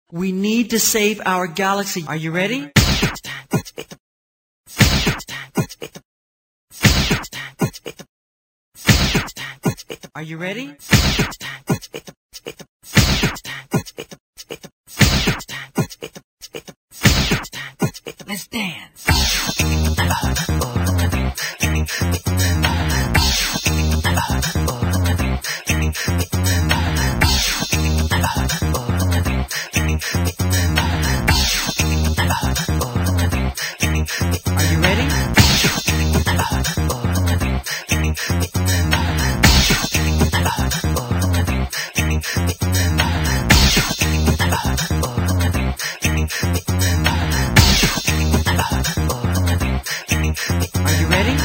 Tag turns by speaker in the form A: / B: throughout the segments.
A: We need to save our galaxy. Are you ready? Are you ready? Let's dance. Are you ready? Are you ready?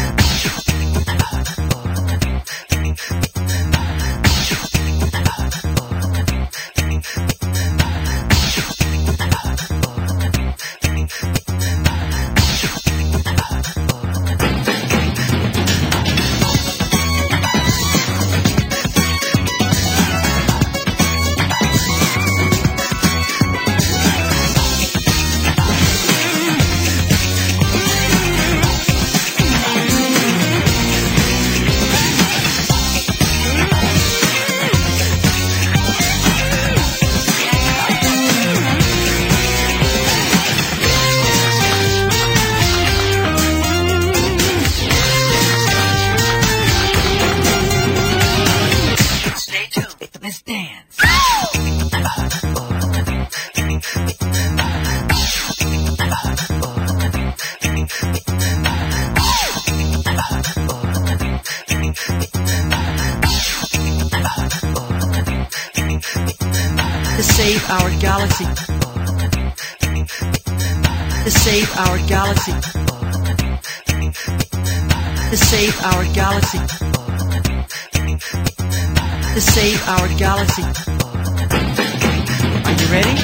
A: Let's dance. To save our galaxy. To save our galaxy. To save our galaxy. To save our galaxy. Are you ready?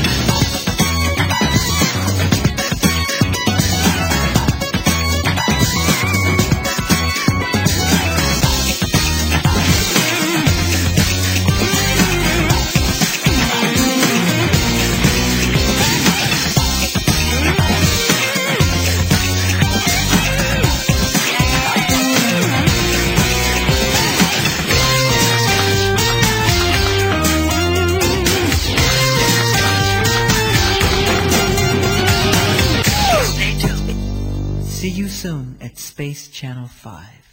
A: See you soon at Space Channel 5.